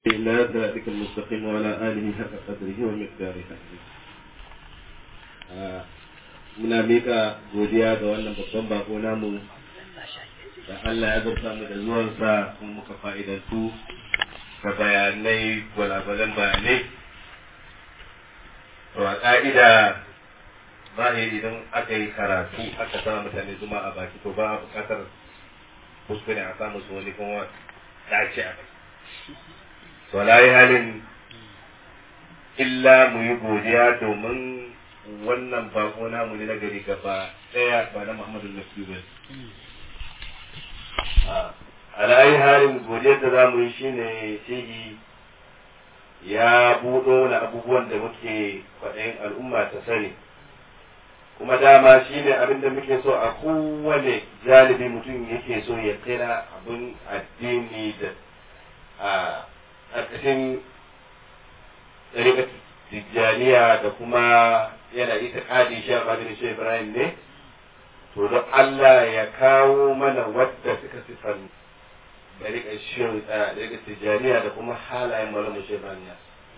إلى صراطك المستقيم وعلى آله حق قدره ومقداره العظيم. muna mika godiya ga wannan babban bako namu da Allah ya zarta mu da zuwansa kuma muka fa'idantu ga bayanai gwalagwalan bayanai. To a ƙa'ida ba idan aka yi karatu aka sa mutane zuma a baki to ba a buƙatar kuskure a samu su wani kuma dace a kai. To layi halin illa mu yi godiya domin wannan bako namu ne na gari gaba daya ba na Muhammadu Nafi ba. A layi halin godiyar da za mu yi shine shehi ya buɗo na abubuwan da muke kwaɗayin al'umma ta sani. Kuma dama shine abin da muke so a kowane jalibi mutum yake so ya kira abin addini da a ƙarƙashin ɗariƙar Tijjaniya da kuma yana ita ƙadi shi a Madina Shehu Ibrahim ne, to don Allah ya kawo mana wadda suka sifan ɗariƙar Tijjaniya da kuma halayen Maulana Shehu Ibrahim.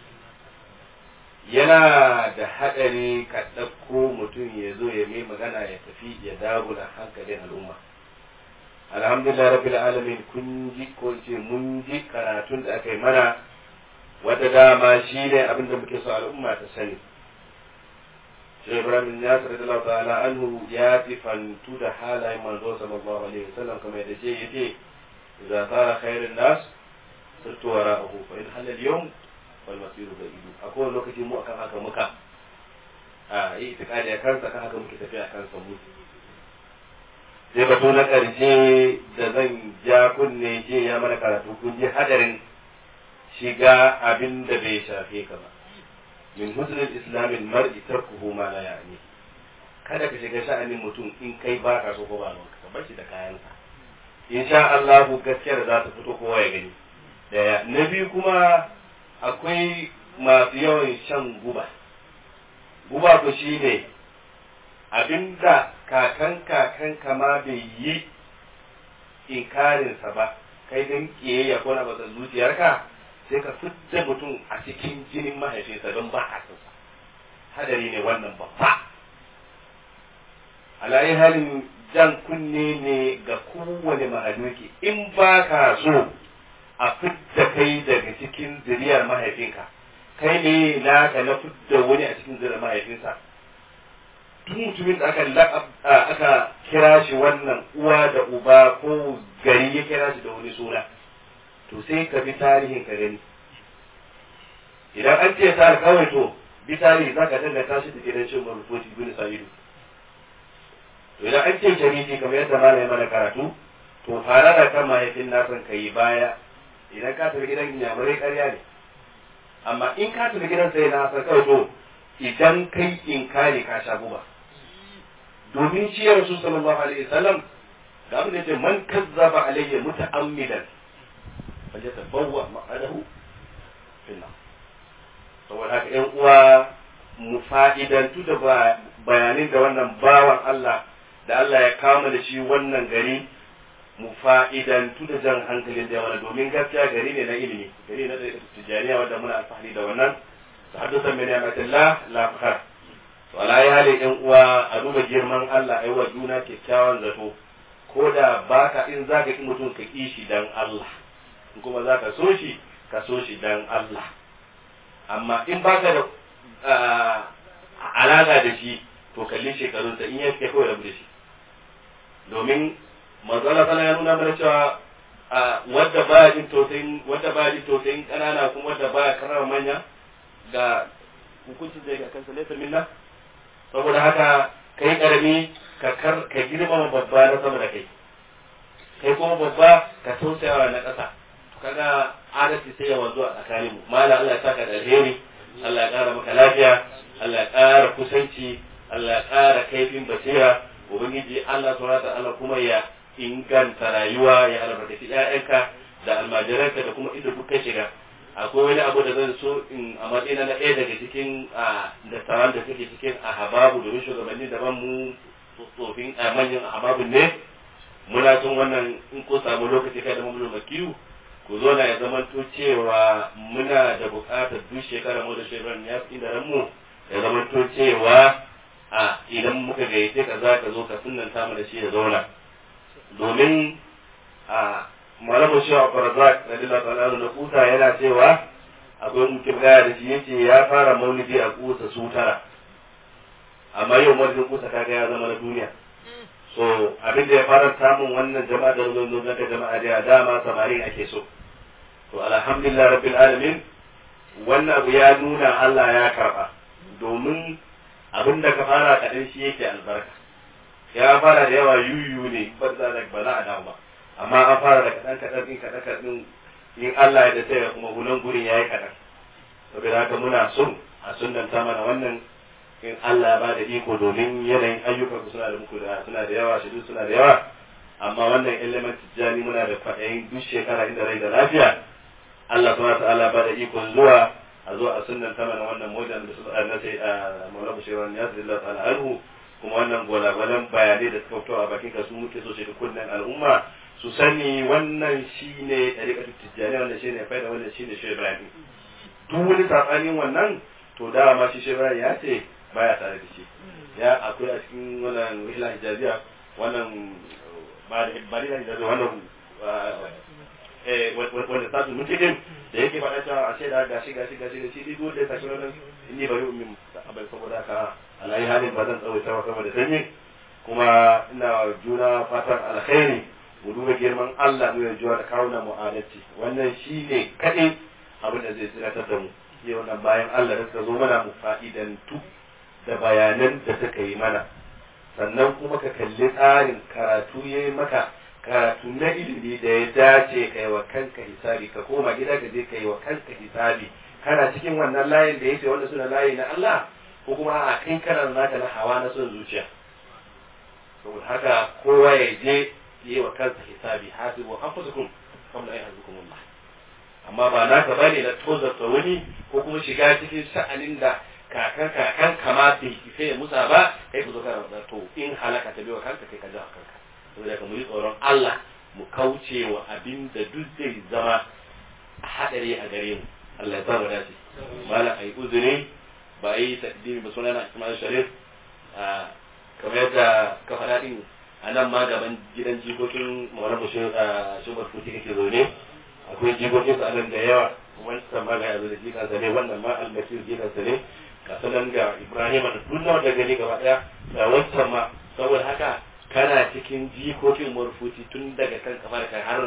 Yana da haɗari ka ɗauko mutum ya zo ya mai magana ya tafi ya dagula hankalin al'umma. Alhamdulillah rabbil alamin kun ji ko ce mun ji karatun da aka yi mana wadda dama shi ne abin da muke so al'umma ta sani. Shehu Ibrahim Yasir radiyallahu ta'ala anhu ya tifantu da halayen manzo sallallahu alaihi wasallam kamar yadda ce yace idza tara khairun nas sirtu wara'ahu fa in halal yawm wal masiru ba'idu. Akwai lokaci mu akan haka muka yi itikadi a kansa kan haka muke tafiya a kansa mu. Sai batu na ƙarshe da zan ja kunne ce ya mana karatu kun ji hadarin shiga abin da bai shafe ka ba. Min husnul islamin mar'i tarkuhu ma la ya'ni. Kada ka shiga sha'anin mutum in kai ba ka so ko ba ka bar shi da kayansa. Insha Allah gaskiyar za ta fito kowa ya gani. Daya na biyu kuma akwai masu yawan shan guba. Guba ko shine abinda kakan kama bai yi inkarinsa ba, kai don kiyayya ko na batsa zuciyarka sai ka fidda mutum a cikin jinin mahaifinsa don ba a sansa. Hadari ne wannan babba. Alayi halin jan kunne ne ga kowane mahaluki in ba ka so a fidda kai daga cikin zuriyar mahaifinka, kai ne naka na fidda wani a cikin zuriyar mahaifinsa. Tun mutumin da aka kira shi wannan uwa da uba ko gari ya kira shi da wani suna, to sai ka bi tarihin ka gani. Idan an ce sa kawai to bi tarihi za ka danganta shi da gidan cin marufoti bin sa'idu. To idan an ce sharifi kamar yadda malami mana karatu, to fara da kan mahaifin nasan ka yi baya. Idan ka tafi gidan inyamurai ƙarya ne, amma in ka tafi gidan sai na san kawai to idan kai in kare ka sha guba. Domin shi ya rasu sallallahu alaihi wasallam da abin da yake man kazzaba alayya muta'ammidan fajatabawwa ma'adahu finna. Saboda haka ƴan uwa mu fa'idantu da bayanin da wannan bawan Allah da Allah ya kama da shi wannan gari, mu fa'idantu da jan hankalin da wannan domin gaskiya gari ne na ilimi, gari na da Tijjaniya wanda muna alfahari da wannan. Tahaddusan min ni'matillah la fakhar. To alayi hali ɗan uwa a duba girman Allah ai wa juna kyakkyawan zato, ko da baka in zaka ki mutum ka ki shi dan Allah, in kuma zaka so shi ka so shi dan Allah. Amma in baka da alaka da shi to kalli shekarunsa in ya kai kawai rabu da shi. Domin manzo Allah ya nuna mana cewa wadda baya jin tausayin ƙanana kuma wadda baya karama manya ga hukuncin da ya kansa laifin minna. Saboda haka kai karami ka girmama babba na sama da kai kuma babba ka tausayawa na ƙasa. Kaga adalci sai ya wanzu a tsakanin mu. Mala Allah ya saka da alheri, Allah ya ƙara maka lafiya, Allah ya ƙara kusanci, Allah ya ƙara kaifin basira. Ubangiji Allah subhanahu wa ta'ala kuma ya inganta rayuwa, ya albarkaci ƴaƴanka da almajiranka da kuma inda kuka shiga. Akwai wani abu da zan so in a matsayina na ɗaya daga cikin dattawan da suke cikin ahababu domin shugabanni daban mu tsofin manyan ahababun ne. Muna son wannan in ko samu lokaci kai da mamulu makiyu ku zo na ya zamanto cewa muna da buƙatar duk shekara mu da shekaran ya fi da ranmu ya zamanto cewa a idan muka gayyace ka za ka zo ka sunanta mana shi ya zauna domin a malamu shi a farazak radiyallahu ta'ala na kusa yana cewa akwai mutum gaya da shi yace ya fara maulidi a kusa su tara amma yau maulidin kusa kaga ya zama na duniya so abin da ya fara samun wannan jama'a da zo ga jama'a da dama samari ake so to alhamdulillah rabbil alamin wannan abu ya nuna Allah ya karba domin abin da ka fara kaɗan shi yake albarka ya fara da yawa yuyu ne ba za a dawo ba amma an fara da kaɗan in Allah ya dace ya kuma gunan gurin ya yi kaɗan saboda haka muna son a sunanta mana wannan in Allah ya ba da iko domin yanayin ayyukan ku suna da yawa shi suna da yawa amma wannan element tijjani muna da kwaɗayin duk shekara inda rai da lafiya Allah subhanahu wa ta'ala ba da iko zuwa a zo a sunanta mana wannan mojan da su na sai a Maulana Shehu ya sallallahu ta'ala anhu kuma wannan gwalagwalan bayanai da suka fito a bakin ka su muke so shi da kunnen al'umma su sani wannan shine tariqatu tijjani wannan shine faida wannan shine Shehu Ibrahim duk wani sabanin wannan to da ma shi Shehu Ibrahim ya ce baya tare da shi ya akwai a cikin wannan rihla hijaziya wannan ba da hijaziya wannan wanda tasu mutum da yake faɗa cewa a shaida gashi da shi duk da ya tashi wannan inni bari ummin abin saboda ka alayi halin ba zan tsawaita ba saboda sanyi kuma ina juna fatan alkhairi mu duba girman Allah mu yarjuwa da kawuna mu adalci wannan shine kadai abin da zai tsiratar da mu sai wannan bayan Allah da suka zo mana mu fa'idantu da bayanan da suka yi mana sannan kuma ka kalli tsarin karatu yayi maka karatu na ilimi da ya dace kai wa kanka hisabi ka koma gida ka je kai wa kanka hisabi kana cikin wannan layin da yake wanda suna layi na Allah ko kuma a kai kana naka na hawa na son zuciya saboda haka kowa ya je yi wa kansa hisabi hasibu anfusakum qabla an yahzukum Allah amma ba naka bane na tozarta wani ko kuma shiga cikin sha'anin da kakan kama bai sai musa ba kai ku zo kana to in halaka ta biyo kanka kai ka ja kanka saboda ka mu yi tsoron Allah mu kauce wa abin da duk zai zama hadari a gare mu Allah ya sa mu dace mala ai uzuri ba yi takdimi ba sunana Ismail Sharif kamar yadda ka faɗa din a nan ma gaban gidan jikokin Maulana Shubar Kuti kake zaune akwai jikokin sa nan da yawa wancan ma ga yanzu da jikansa ne wannan ma al-Bashir jikansa ne ka sanan ga Ibrahim da dunna da gani gaba daya da wancan ma saboda haka kana cikin jikokin murfuti tun daga kan kafar kai har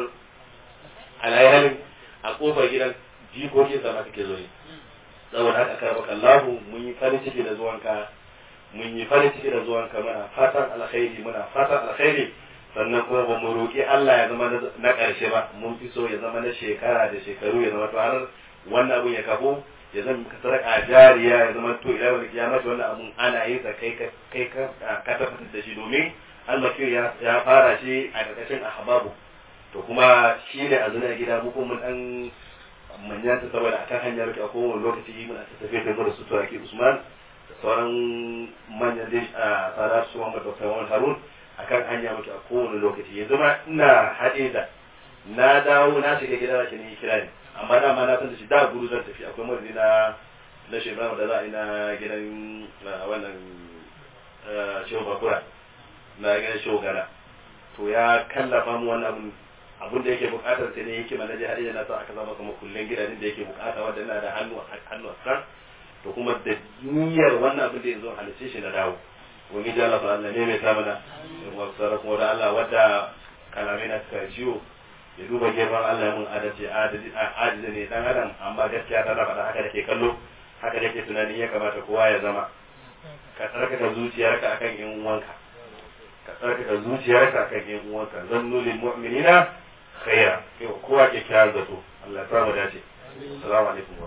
alayhalin a kofar gidan jikokin sa ma kake zo ne saboda haka karbaka Allah mun yi farin ciki da zuwanka muna fatan alkhairi sannan kuma ba mu roƙi Allah ya zama na ƙarshe ba mun fi so ya zama na shekara da shekaru ya zama to har wannan abun ya kafo ya zama ka sarƙa jariya ya zama to ila wani kiyamata wannan abun ana yin sa kai ka tabbatar da shi domin Allah ya fara shi a ƙarƙashin ahbabu to kuma shi ne a zuna gida mu kuma dan manyan ta saboda akan hanyar ka kowane lokaci muna ta tafiya da su turaki Usman sauran manyan dai a tsara su Muhammad Dr. Muhammad Harun akan hanya mutu a kowane lokaci yanzu ma ina haɗe da na dawo na shiga gida da shi ne kira ne amma dama na san da shi da guru zan tafi akwai murni na shekaru da za a yi na gidan wannan shehu bakura na gidan shehu gana to ya kallafa mu wannan abun da yake bukatar sai ne yake manaje haɗe da na sa aka zama kuma kullun gidanin da yake bukata wanda ina da hannu a kan to kuma da niyyar wannan abin da yanzu halice shi na dawo wani ji Allah ta'ala ne mai ta mana wasara kuma da Allah wadda kalamai na suka ciwo ya duba girman Allah ya mun adalci ajizi ne dan adam amma gaskiya ta na faɗa haka da ke kallo haka da ke tunanin ya kamata kowa ya zama ka tsarkaka zuciyarka akan yan uwanka zannu lil mu'minina khaira kowa ke kyawar zato Allah ya samu dace assalamu alaikum